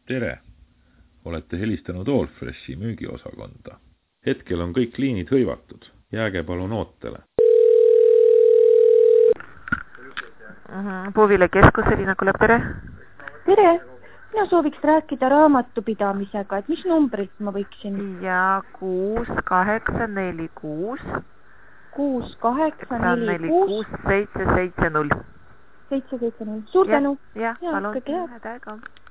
Tere! Olete helistanud Allfreshi müügiosakonda. Hetkel on kõik liinid hõivatud. Jääge palun ootele. Puuvile keskus, Elina Kulep, tere! Tere! Mina sooviks rääkida raamatupidamisega, et mis numbrit ma võiksin? Ja 6846 6846 770. 770. Suur tänu! Jah, palun. Kõige head.